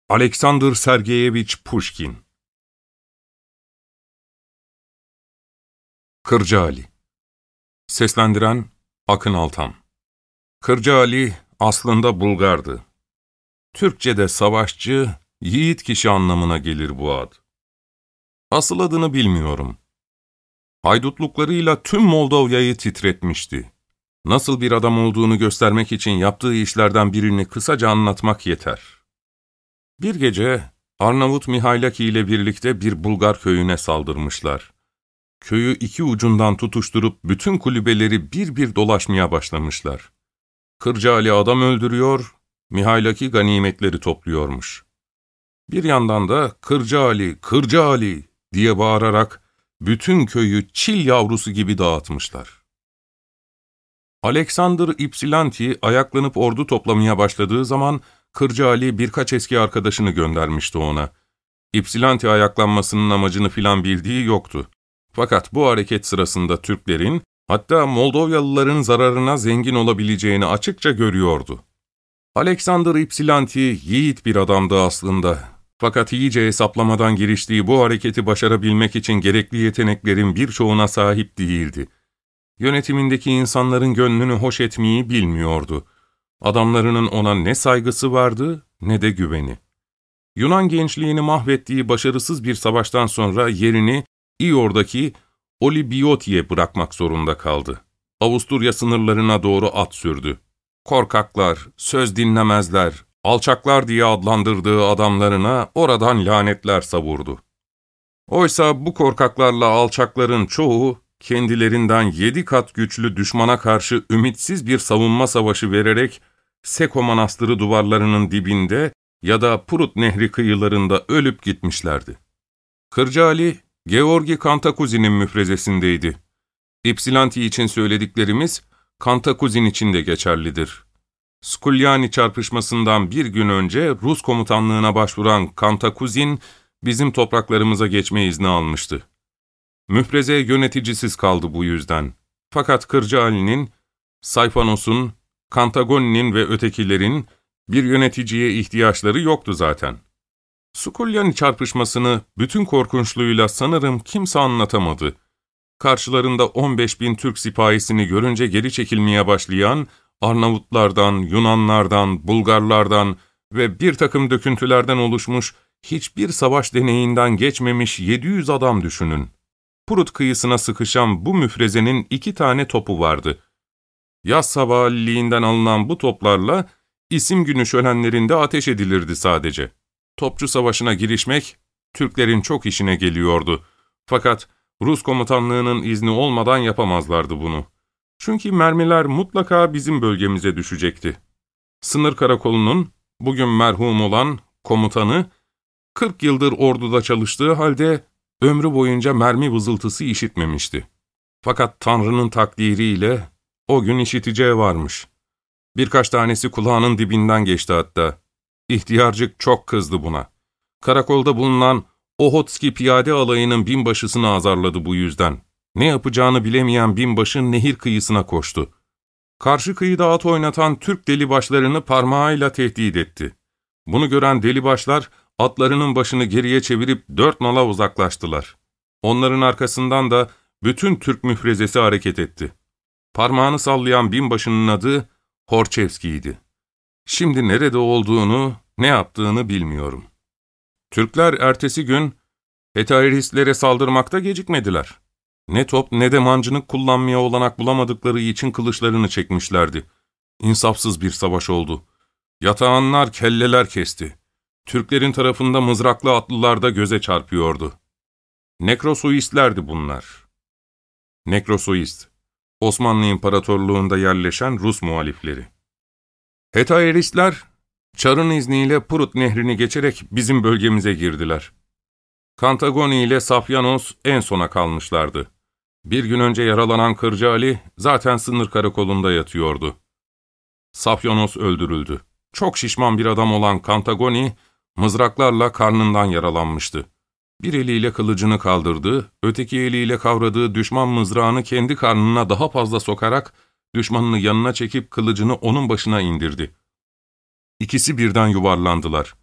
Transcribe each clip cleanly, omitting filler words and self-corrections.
Alexander Sergeyeviç Puşkin. Kırca Ali. Seslendiren Akın Altan. Kırca Ali aslında Bulgardı. Türkçe'de savaşçı, yiğit kişi anlamına gelir bu ad. Asıl adını bilmiyorum. Haydutluklarıyla tüm Moldova'yı titretmişti. Nasıl bir adam olduğunu göstermek için yaptığı işlerden birini kısaca anlatmak yeter. Bir gece Arnavut Mihailaki ile birlikte bir Bulgar köyüne saldırmışlar. Köyü iki ucundan tutuşturup bütün kulübeleri bir bir dolaşmaya başlamışlar. Kırca Ali adam öldürüyor, Mihailaki ganimetleri topluyormuş. Bir yandan da "Kırca Ali, Kırca Ali" diye bağırarak bütün köyü çil yavrusu gibi dağıtmışlar. Alexander Ypsilanti ayaklanıp ordu toplamaya başladığı zaman Kırca Ali birkaç eski arkadaşını göndermişti ona. Ypsilanti ayaklanmasının amacını filan bildiği yoktu. Fakat bu hareket sırasında Türklerin, hatta Moldovyalıların zararına zengin olabileceğini açıkça görüyordu. Alexander Ypsilanti yiğit bir adamdı aslında. Fakat iyice hesaplamadan giriştiği bu hareketi başarabilmek için gerekli yeteneklerin birçoğuna sahip değildi. Yönetimindeki insanların gönlünü hoş etmeyi bilmiyordu. Adamlarının ona ne saygısı vardı ne de güveni. Yunan gençliğini mahvettiği başarısız bir savaştan sonra yerini İor'daki Olibioti'ye bırakmak zorunda kaldı. Avusturya sınırlarına doğru at sürdü. Korkaklar, söz dinlemezler, alçaklar diye adlandırdığı adamlarına oradan lanetler savurdu. Oysa bu korkaklarla alçakların çoğu, kendilerinden 7 kat güçlü düşmana karşı ümitsiz bir savunma savaşı vererek Seko Manastırı duvarlarının dibinde ya da Prut Nehri kıyılarında ölüp gitmişlerdi. Kırca Ali, Georgi Kantakuzi'nin müfrezesindeydi. Ypsilanti için söylediklerimiz, Kantakuzin için de geçerlidir. Skulyani çarpışmasından bir gün önce Rus komutanlığına başvuran Kantakuzin, bizim topraklarımıza geçme izni almıştı. Müfreze yöneticisiz kaldı bu yüzden. Fakat Kırca Ali'nin, Sayfanos'un, Kantagoni'nin ve ötekilerin bir yöneticiye ihtiyaçları yoktu zaten. Skulyani çarpışmasını bütün korkunçluğuyla sanırım kimse anlatamadı. Karşılarında 15.000 Türk sipahisini görünce geri çekilmeye başlayan Arnavutlardan, Yunanlardan, Bulgarlardan ve bir takım döküntülerden oluşmuş hiçbir savaş deneyinden geçmemiş 700 adam düşünün. Prut kıyısına sıkışan bu müfrezenin 2 tane topu vardı. Yaz sabahleyinden alınan bu toplarla isim günü şölenlerinde ateş edilirdi sadece. Topçu savaşına girişmek Türklerin çok işine geliyordu. Fakat Rus komutanlığının izni olmadan yapamazlardı bunu. Çünkü mermiler mutlaka bizim bölgemize düşecekti. Sınır karakolunun, bugün merhum olan komutanı, 40 yıldır orduda çalıştığı halde ömrü boyunca mermi vızıltısı işitmemişti. Fakat Tanrı'nın takdiriyle o gün işiteceği varmış. Birkaç tanesi kulağının dibinden geçti hatta. İhtiyarcık çok kızdı buna. Karakolda bulunan Ohotski piyade alayının binbaşısını azarladı bu yüzden. Ne yapacağını bilemeyen binbaşı nehir kıyısına koştu. Karşı kıyıda at oynatan Türk delibaşlarını parmağıyla tehdit etti. Bunu gören delibaşlar atlarının başını geriye çevirip 4 nala uzaklaştılar. Onların arkasından da bütün Türk müfrezesi hareket etti. Parmağını sallayan binbaşının adı Horçevski'ydi. Şimdi nerede olduğunu, ne yaptığını bilmiyorum. Türkler ertesi gün Hetayiristlere saldırmakta gecikmediler. Ne top ne de mancınık kullanmaya olanak bulamadıkları için kılıçlarını çekmişlerdi. İnsafsız bir savaş oldu. Yatağanlar kelleler kesti. Türklerin tarafında mızraklı atlılar da göze çarpıyordu. Nekrosoistlerdi bunlar. Nekrosoist, Osmanlı İmparatorluğu'nda yerleşen Rus muhalifleri. Hetayiristler, Çar'ın izniyle Prut nehrini geçerek bizim bölgemize girdiler. Kantagoni ile Safyanos en sona kalmışlardı. Bir gün önce yaralanan Kırca Ali zaten sınır karakolunda yatıyordu. Safyanos öldürüldü. Çok şişman bir adam olan Kantagoni, mızraklarla karnından yaralanmıştı. Bir eliyle kılıcını kaldırdı, öteki eliyle kavradığı düşman mızrağını kendi karnına daha fazla sokarak, düşmanını yanına çekip kılıcını onun başına indirdi. İkisi birden yuvarlandılar.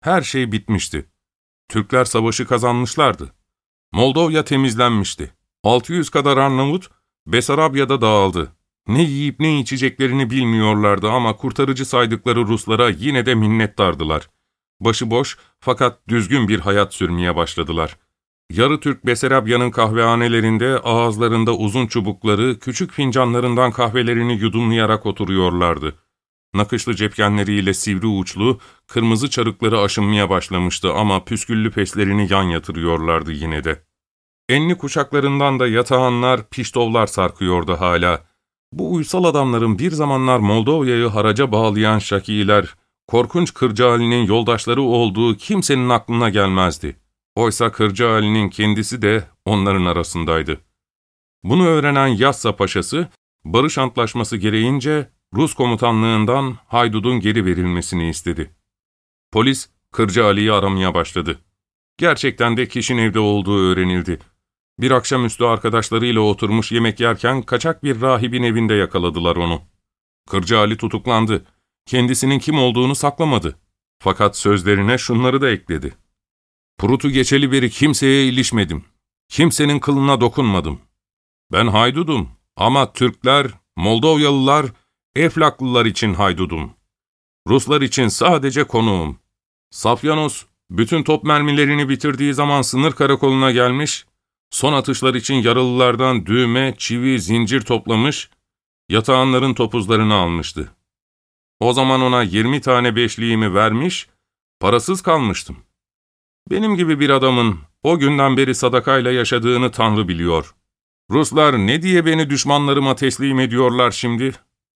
Her şey bitmişti. Türkler savaşı kazanmışlardı. Moldova temizlenmişti. 600 kadar Arnavut, Besarabya'da dağıldı. Ne yiyip ne içeceklerini bilmiyorlardı ama kurtarıcı saydıkları Ruslara yine de minnettardılar. Başıboş fakat düzgün bir hayat sürmeye başladılar. Yarı Türk Besarabya'nın kahvehanelerinde ağızlarında uzun çubukları, küçük fincanlarından kahvelerini yudumlayarak oturuyorlardı. Nakışlı cepkenleriyle sivri uçlu, kırmızı çarıkları aşınmaya başlamıştı ama püsküllü peslerini yan yatırıyorlardı yine de. Enli kuşaklarından da yatağanlar, piştovlar sarkıyordu hala. Bu uysal adamların bir zamanlar Moldova'yı haraca bağlayan şakiler, korkunç Kırca Ali'nin yoldaşları olduğu kimsenin aklına gelmezdi. Oysa Kırca Ali'nin kendisi de onların arasındaydı. Bunu öğrenen Yassa Paşası, barış antlaşması gereğince Rus komutanlığından haydudun geri verilmesini istedi. Polis, Kırca Ali'yi aramaya başladı. Gerçekten de Kişinev'de olduğu öğrenildi. Bir akşamüstü arkadaşlarıyla oturmuş yemek yerken kaçak bir rahibin evinde yakaladılar onu. Kırca Ali tutuklandı. Kendisinin kim olduğunu saklamadı. Fakat sözlerine şunları da ekledi. Prut'u geçeli beri kimseye ilişmedim. Kimsenin kılına dokunmadım. Ben haydudum ama Türkler, Moldovyalılar, Eflaklılar için haydudum. Ruslar için sadece konuğum. Safyanos, bütün top mermilerini bitirdiği zaman sınır karakoluna gelmiş, son atışlar için yaralılardan düğme, çivi, zincir toplamış, yatağanların topuzlarını almıştı. O zaman ona 20 tane beşliğimi vermiş, parasız kalmıştım. Benim gibi bir adamın o günden beri sadakayla yaşadığını Tanrı biliyor. Ruslar ne diye beni düşmanlarıma teslim ediyorlar şimdi?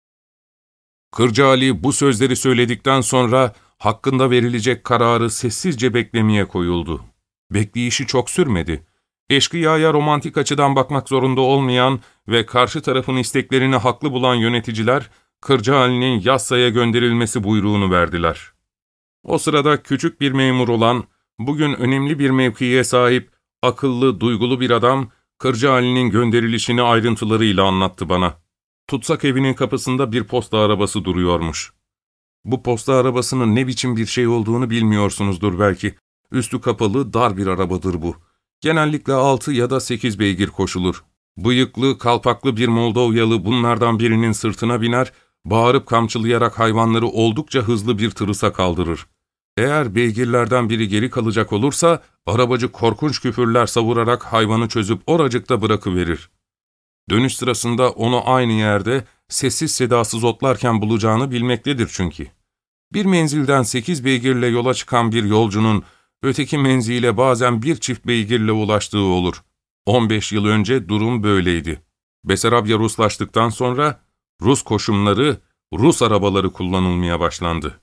Kırca Ali bu sözleri söyledikten sonra hakkında verilecek kararı sessizce beklemeye koyuldu. Bekleyişi çok sürmedi. Eşkıya'ya romantik açıdan bakmak zorunda olmayan ve karşı tarafın isteklerini haklı bulan yöneticiler, Kırca Ali'nin Yassa'ya gönderilmesi buyruğunu verdiler. O sırada küçük bir memur olan, bugün önemli bir mevkiye sahip, akıllı, duygulu bir adam, Kırca Ali'nin gönderilişini ayrıntılarıyla anlattı bana. Tutsak evinin kapısında bir posta arabası duruyormuş. Bu posta arabasının ne biçim bir şey olduğunu bilmiyorsunuzdur belki. Üstü kapalı, dar bir arabadır bu. Genellikle 6 ya da 8 beygir koşulur. Bıyıklı, kalpaklı bir Moldovyalı bunlardan birinin sırtına biner, bağırıp kamçılayarak hayvanları oldukça hızlı bir tırısa kaldırır. Eğer beygirlerden biri geri kalacak olursa, arabacı korkunç küfürler savurarak hayvanı çözüp oracıkta bırakıverir. Dönüş sırasında onu aynı yerde, sessiz sedasız otlarken bulacağını bilmektedir çünkü. Bir menzilden 8 beygirle yola çıkan bir yolcunun, öteki menzile bazen bir çift beygirle ulaştığı olur. 15 yıl önce durum böyleydi. Besarabya Ruslaştıktan sonra, Rus koşumları, Rus arabaları kullanılmaya başlandı.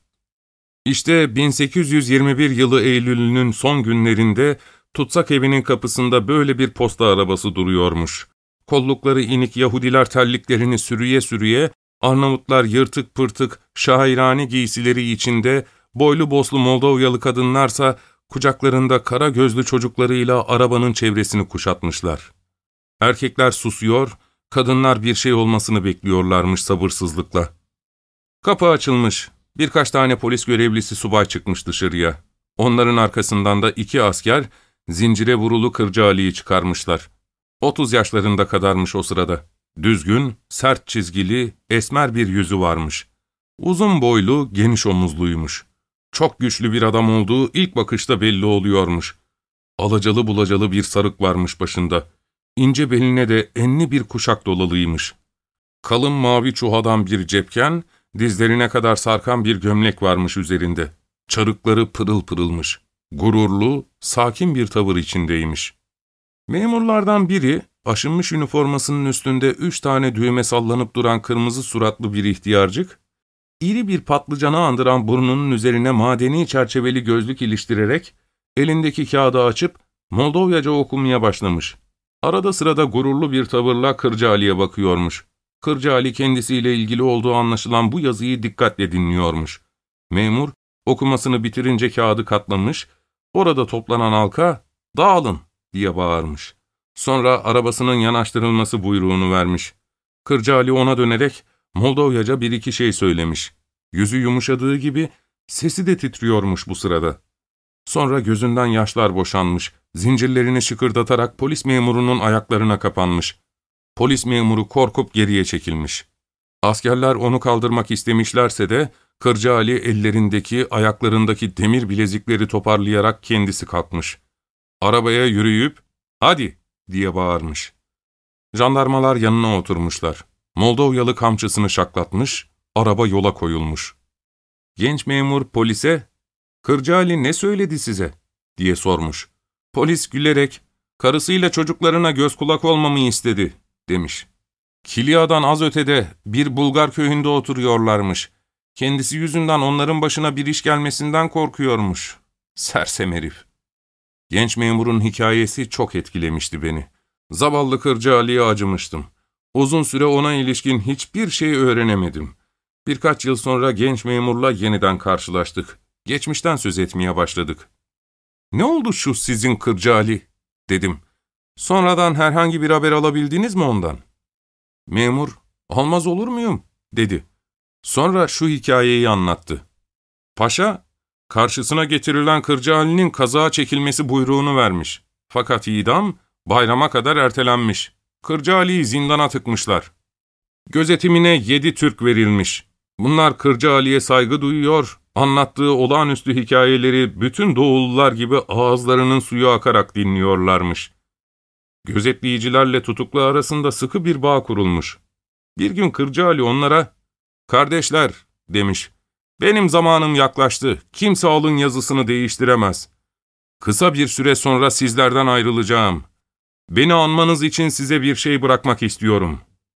İşte 1821 yılı Eylül'ünün son günlerinde Tutsak evinin kapısında böyle bir posta arabası duruyormuş. Kollukları inik Yahudiler terliklerini sürüye sürüye, Arnavutlar yırtık pırtık, şairane giysileri içinde, boylu boslu Moldovyalı kadınlarsa kucaklarında kara gözlü çocuklarıyla arabanın çevresini kuşatmışlar. Erkekler susuyor, kadınlar bir şey olmasını bekliyorlarmış sabırsızlıkla. Kapı açılmış. Birkaç tane polis görevlisi subay çıkmış dışarıya. Onların arkasından da 2 asker zincire vurulu Kırca Ali'yi çıkarmışlar. 30 yaşlarında kadarmış o sırada. Düzgün, sert çizgili, esmer bir yüzü varmış. Uzun boylu, geniş omuzluymuş. Çok güçlü bir adam olduğu ilk bakışta belli oluyormuş. Alacalı bulacalı bir sarık varmış başında. İnce beline de enli bir kuşak dolalıymış. Kalın mavi çuhadan bir cepken, dizlerine kadar sarkan bir gömlek varmış üzerinde. Çarıkları pırıl pırılmış. Gururlu, sakin bir tavır içindeymiş. Memurlardan biri, aşınmış üniformasının üstünde 3 tane düğme sallanıp duran kırmızı suratlı bir ihtiyarcık, iri bir patlıcanı andıran burnunun üzerine madeni çerçeveli gözlük iliştirerek, elindeki kağıdı açıp Moldovyaca okumaya başlamış. Arada sırada gururlu bir tavırla Kırca Ali'ye bakıyormuş. Kırca Ali kendisiyle ilgili olduğu anlaşılan bu yazıyı dikkatle dinliyormuş. Memur, okumasını bitirince kağıdı katlamış, orada toplanan halka, "Dağılın!" diye bağırmış. Sonra arabasının yanaştırılması buyruğunu vermiş. Kırca Ali ona dönerek Moldovyaca bir iki şey söylemiş. Yüzü yumuşadığı gibi sesi de titriyormuş bu sırada. Sonra gözünden yaşlar boşanmış, zincirlerini şıkırdatarak polis memurunun ayaklarına kapanmış. Polis memuru korkup geriye çekilmiş. Askerler onu kaldırmak istemişlerse de Kırca Ali ellerindeki, ayaklarındaki demir bilezikleri toparlayarak kendisi kalkmış. Arabaya yürüyüp "Hadi!" diye bağırmış. Jandarmalar yanına oturmuşlar. Moldovyalı kamçısını şaklatmış, araba yola koyulmuş. Genç memur polise, "Kırca Ali ne söyledi size?" diye sormuş. Polis gülerek, "Karısıyla çocuklarına göz kulak olmamı istedi," demiş. Kilya'dan az ötede bir Bulgar köyünde oturuyorlarmış. Kendisi yüzünden onların başına bir iş gelmesinden korkuyormuş. Sersem herif. Genç memurun hikayesi çok etkilemişti beni. Zavallı Kırca Ali'ye acımıştım. Uzun süre ona ilişkin hiçbir şey öğrenemedim. Birkaç yıl sonra genç memurla yeniden karşılaştık. Geçmişten söz etmeye başladık. "Ne oldu şu sizin Kırca Ali?" dedim. "Sonradan herhangi bir haber alabildiniz mi ondan?" Memur, "Olmaz olur muyum?" dedi. Sonra şu hikayeyi anlattı. Paşa, karşısına getirilen Kırca Ali'nin kazağa çekilmesi buyruğunu vermiş. Fakat idam bayrama kadar ertelenmiş. Kırca Ali'yi zindana tıkmışlar. Gözetimine 7 Türk verilmiş. Bunlar Kırca Ali'ye saygı duyuyor, anlattığı olağanüstü hikayeleri bütün Doğulular gibi ağızlarının suyu akarak dinliyorlarmış. Gözetleyicilerle tutuklu arasında sıkı bir bağ kurulmuş. Bir gün Kırca Ali onlara, "Kardeşler," demiş, "benim zamanım yaklaştı, kimse alın yazısını değiştiremez. Kısa bir süre sonra sizlerden ayrılacağım. Beni anmanız için size bir şey bırakmak istiyorum."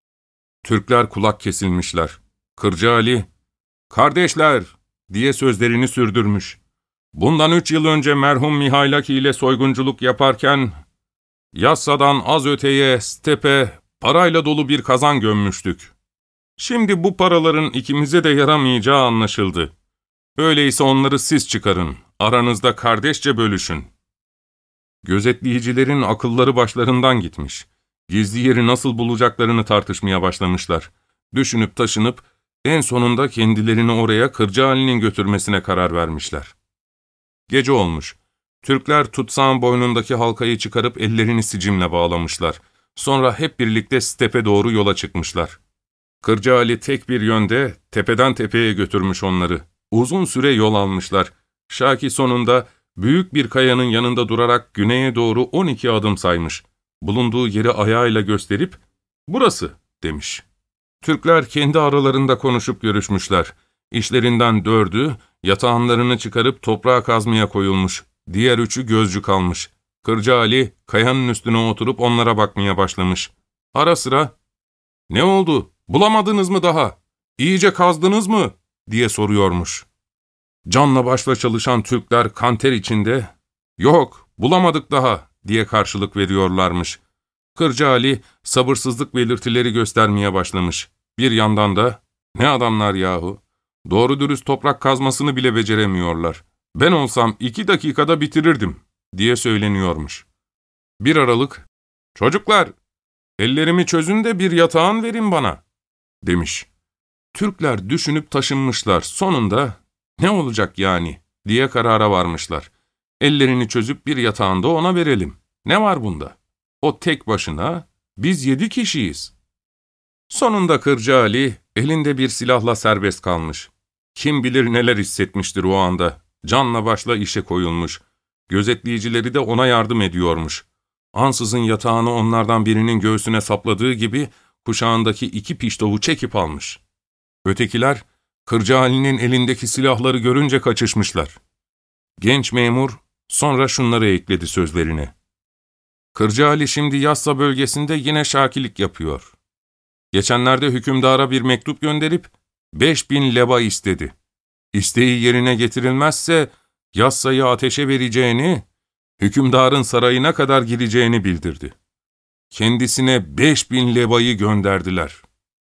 Türkler kulak kesilmişler. Kırca Ali, "Kardeşler," diye sözlerini sürdürmüş. "Bundan 3 yıl önce merhum Mihailaki ile soygunculuk yaparken, Yassa'dan az öteye, stepe, parayla dolu bir kazan gömmüştük. Şimdi bu paraların ikimize de yaramayacağı anlaşıldı. Öyleyse onları siz çıkarın, aranızda kardeşçe bölüşün." Gözetleyicilerin akılları başlarından gitmiş. Gizli yeri nasıl bulacaklarını tartışmaya başlamışlar. Düşünüp taşınıp en sonunda kendilerini oraya Kırca Ali'nin götürmesine karar vermişler. Gece olmuş. Türkler tutsağın boynundaki halkayı çıkarıp ellerini sicimle bağlamışlar. Sonra hep birlikte stepe doğru yola çıkmışlar. Kırca Ali tek bir yönde tepeden tepeye götürmüş onları. Uzun süre yol almışlar. Şaki sonunda büyük bir kayanın yanında durarak güneye doğru 12 adım saymış. Bulunduğu yeri ayağıyla gösterip "Burası," demiş. Türkler kendi aralarında konuşup görüşmüşler. İşlerinden 4'ü yatağanlarını çıkarıp toprağa kazmaya koyulmuş. Diğer 3'ü gözcü kalmış. Kırca Ali kayanın üstüne oturup onlara bakmaya başlamış. Ara sıra, "Ne oldu? Bulamadınız mı daha? İyice kazdınız mı?" diye soruyormuş. Canla başla çalışan Türkler kanter içinde, "Yok, bulamadık daha," diye karşılık veriyorlarmış. Kırca Ali sabırsızlık belirtileri göstermeye başlamış. Bir yandan da, "Ne adamlar yahu, doğru dürüst toprak kazmasını bile beceremiyorlar. Ben olsam 2 dakikada bitirirdim," diye söyleniyormuş. Bir aralık, "Çocuklar, ellerimi çözün de bir yatağın verin bana," demiş. Türkler düşünüp taşınmışlar. Sonunda, "Ne olacak yani?" diye karara varmışlar. Ellerini çözüp bir yatağında ona verelim. Ne var bunda? O tek başına, biz 7 kişiyiz. Sonunda Kırca Ali elinde bir silahla serbest kalmış. Kim bilir neler hissetmiştir o anda. Canla başla işe koyulmuş. Gözetleyicileri de ona yardım ediyormuş. Ansızın yatağını onlardan birinin göğsüne sapladığı gibi kuşağındaki 2 piştovu çekip almış. Ötekiler, Kırca Ali'nin elindeki silahları görünce kaçışmışlar. Genç memur sonra şunları ekledi sözlerine. Kırca Ali şimdi Yassa bölgesinde yine şakilik yapıyor. Geçenlerde hükümdara bir mektup gönderip 5.000 leba istedi. İsteği yerine getirilmezse Yassa'yı ateşe vereceğini, hükümdarın sarayına kadar gideceğini bildirdi. Kendisine 5.000 lebayı gönderdiler.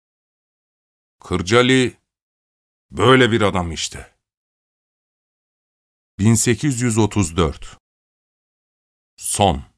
Kırca Ali böyle bir adam işte. 1834 Son